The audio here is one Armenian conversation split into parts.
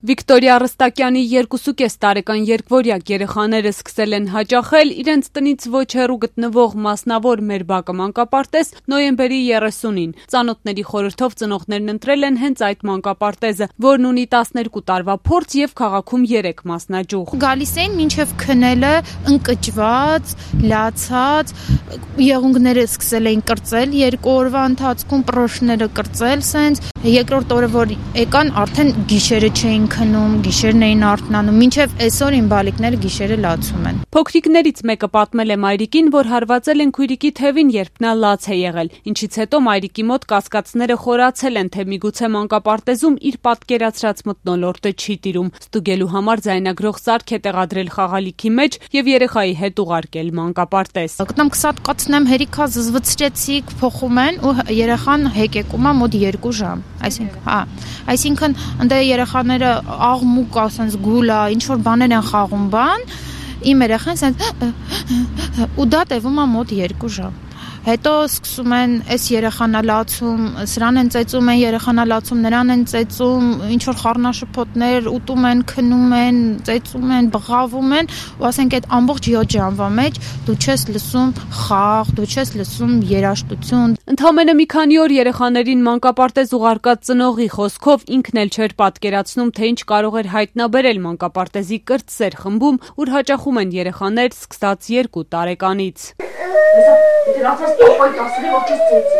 Վիկտորիա Ռստակյանի 2.5 տարեկան երկվորյակ երեխաները սկսել են հաճախել իրենց տնից ոչ հեռու գտնվող մասնավոր մեր բակը մանկապարտեզ նոյեմբերի 30-ին։ Ծանոթների խորհրդով ծնողներն ընտրել են հենց այդ մանկապարտեզը, որն ունի 12 տարվա փորձ եւ քաղաքում 3 մասնաճյուղ։ Գալիս էին մինչև քնելը ընկճված, լացած, եղունգները սկսել էին կրծել 2 օրվա ընթացքում, պրոշները կրծել սենց, երկրորդ օրը որ եկան արդեն գիշերը չէին քնում, գիշերն էին արթնանում, մինչև այսօր իմ բալիկները գիշերը լացում են։ Փոքրիկներից մեկը պատմել է մայրիկին, որ հարվածել են քույրիկի թևին, երբ նա լաց է եղել, ինչից հետո մայրիկի մոտ կասկածները խորացել են, թե միգուցե մանկապարտեզում իր պատկերացրած մթնոլորտը չի տիրում։ Ստուգելու համար ձայնագրող սարք է տեղադրել խաղալիքի մեջ եւ երեխայի հետ ուղարկել մանկապարտեզ։ Գտամ կսատկացնեմ, հերիքա զզվցրեցիք, փոխում են ու երեխան հեկեկում է մոտ 2 ժամ։ Այսինքն ընդ երեխաները աղմուկ, ասենց գուլա, ինչ որ բաներ են խաղում բան, իմ երեխան ասենց ու դա տևում է մոտ 2 ժամ։ Հետո սկսում են այս երեխանալացում, սրան են ծեծում են, երեխանալացում, նրան են ծեծում, ինչ որ խառնաշփոթներ ուտում են, քնում են, ծեծում են, բղավում են, ու ասենք այդ ամբողջ 7 ժամվա մեջ դու չես լսում խաղ, դու չես լսում երաժշտություն։ Ընդամենը մի քանի օր երեխաներին մանկապարտեզ ուղարկած ծնողի խոսքով ինքն էլ չէր պատկերացնում, թե ինչ կարող էր հայտնաբերել մանկապարտեզի կրտսեր խմբում, ուր հաճախում են երեխաներ սկսած 2 տարեկանից։ Спокойно, вот чистите.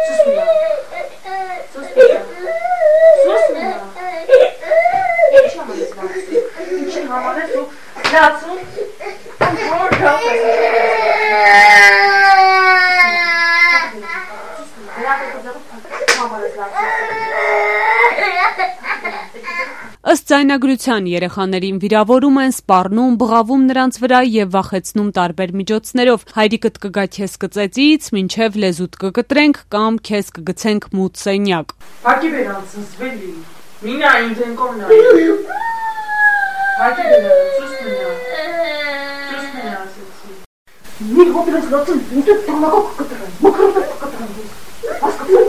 Сусмина. Еще Ըստ ձայնագրության երեխաներին վիրավորում են, սպառնում, բղավում նրանց վրա եւ վախեցնում տարբեր միջոցներով։ Հայրիկդ կգա քեզ կծեծից, մինչեւ լեզուդ կկտրենք կամ քեզ կգցենք մութ սենյակ։ Հակի վերանցնս վելի։ Մինա ինտենկոմնա։ Հակի վերանցնս մինա։ Մի հոբլես լացում, ինտը տանակով կկտրեն, մկրոտով կկտրեն։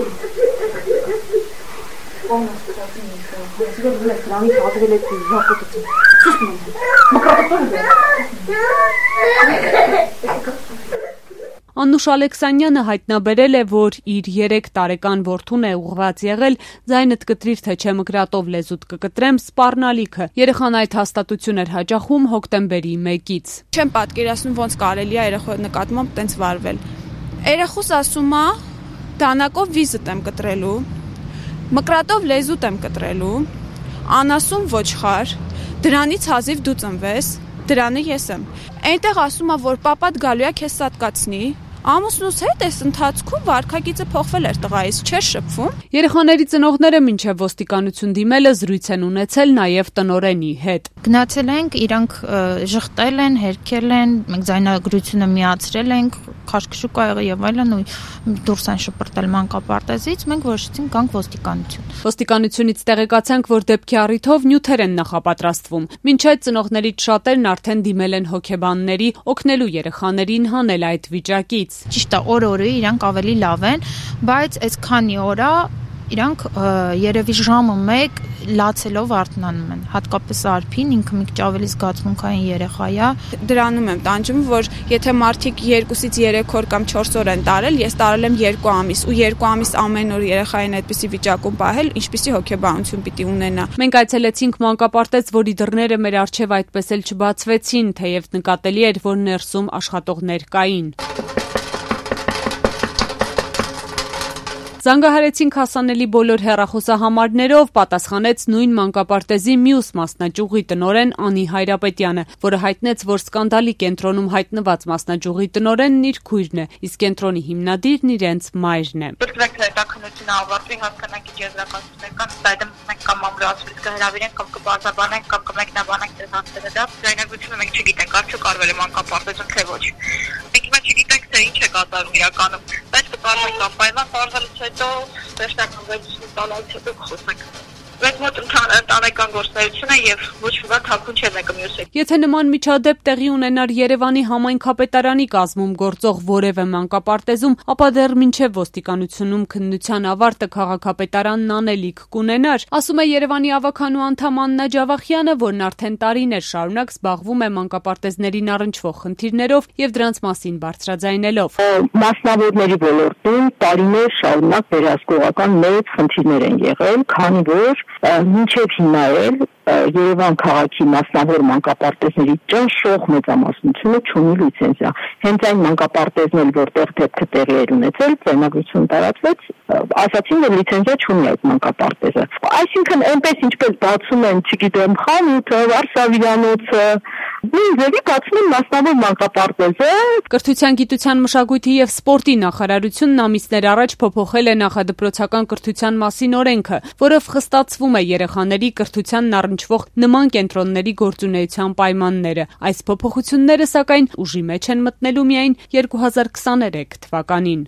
Անուշ Ալեքսանյանը հայտնաբերել է, որ իր 3 տարեկան որդուն է ուղղված եղել «Ձայնդ կտրիր, թե չէ մկրատով լեզուդ կկտրեմ» սպառնալիքը։ Երեխան այդ հաստատություն էր հաճախում հոկտեմբերի 1-ից։ Չեմ պատկերացնում ոնց կարելի է երեխայի նկատմամբ տենց վարվել։ Երեխուս ասում է դանակով վիզդ եմ կտրելու, մկրատով լեզուտ եմ կտրելու, անասուն ոչխար, դրանից հազիվ դու ծնվես, դրանը ես եմ։ Այնտեղ ասում է, որ պապատ գալու է քեզ սատկացնի, ամուսնուս հետ այս ընթացքում վարքագիծը փոխվել էր տղայից, չէր շփվում։ Երեխաների ծնողները մինչև ոստիկանություն դիմելը զրույց են ունեցել նաև տնօրենի հետ։ Գնացել ենք, իրանք ժխտել են, հերքել են, մենք ձայնագրությունը միացրել ենք, քաշքշուկ ա եղել եւ այլն ու դուրս են շպրտել մանկապարտեզից, մենք որոշեցինք գանք ոստիկանություն։ Ոստիկանությունից տեղեկացանք, որ դեպքի առիթով նյութեր են նախապատրաստվում։ Մինչ այդ ծնողներից շատերն արդեն դիմել են հոգեբանների, օգնելու երեխաներին հանել այդ վիճակից։ Ճիշտ է, օր-օրի իրանք ավելի լավ են, բայց այս քանի օրա իրանք երևի ժամը 1 լացելով արթնանում են, հատկապես Արփին, ինքը մի քիչ ավելի զգացմունքային երեխա է։ Դրանում եմ տանջում, որ եթե մարդիկ 2-ից 3 օր կամ 4 օր են տարել, ես տարել եմ 2 ամիս, ու 2 ամիս ամեն օր երեխային այդպիսի վիճակում պահել, ինչպիսի հոգեբանություն պիտի ունենա։ Մենք այցելեցինք մանկապարտեզ, որի դռները մեր առջև այդպես էլ չբացվեցին, թեև նկատելի էր, որ ներսում աշխատողներ կային։ Զանգահարեցինք հասանելի բոլոր հեռախոսահամարներով, պատասխանեց նույն մանկապարտեզի մյուս մասնաճյուղի տնօրեն Անի Հայրապետյանը, որը հայտնեց, որ սկանդալի կենտրոնում հայտնված մասնաճյուղի տնօրենն իր քույրն է, իսկ կենտրոնի հիմնադիրն իրենց մայրն է։ Պետք է հետաքննությունը ավարտվի, հասկանանք ինչ եզրակացություններ կան, այդտեղ մենք կամ ամբուլանսից կհրավիրենք, կամ կբարձրաբանենք, կամ կմեկնաբանենք դες հասցերը դա։ Ձայնագրությունը մենք չգիտենք, արդյոք արվել է մանկապարտեզում թե ոչ։ Մենք հիմա չգիտենք, թե ինչ է կատարվում իրականում, բայց կպարվենք ապայլան, պարզելուց հետո վերջնական վերջնի տալուց հետո խոսենք։ Մենք մոտ տարեկան գործունեություն է եւ ոչ մի թափուն չէ մեկը մյուսը։ Եթե նման միջադեպ տեղի ունենար Երևանի համայնքապետարանի կազմում գործող որևէ մանկապարտեզում, ապա դեռ մինչև ոստիկանությունում քննության ավարտը քաղաքապետարանն անելիք կունենար, ասում է Երևանի ավականու անդամ Աննա Ջավախյանը, որն արդեն տարիներ շարունակ զբաղվում է մանկապարտեզներին առնչվող խնդիրներով եւ դրանց մասին բարձրաձայնելով։ Մասնավորների ոլորտում տարիներ շարունակ վերահսկողական մեծ խնդիրներ են եղել, քանի որ մինչև հիմա էլ Երևան քաղաքի մասնավոր մանկապարտեզների ճնշող մեծամասնությունը չունի լիցենզիա։ Հենց այն մանկապարտեզն էլ, որտեղ դեպքը տեղի էր ունեցել, ձայնագրություն տարածվեց, ասացին, որ լիցենզիա չունի այդ մանկապարտեզը։ Այսինքն այնպես ինչպես բացում են, չգիտեմ, խանութը, վարսավիրանոցը, նույնիսկ բացում են մասնավոր մանկապարտեզը։ Կրթության, գիտության, մշակույթի եւ սպորտի նախարարությունն ամիսներ առաջ փոփոխել է նախադպրոցական կրթության մասին օրենքը, որով խստացվում է երեխաների կրթությանն առնչվող նման կենտրոնների գործունեության պայմանները։ Այս փոփոխությունները, սակայն, ուժի մեջ են մտնելու միայն 2023 թվականին։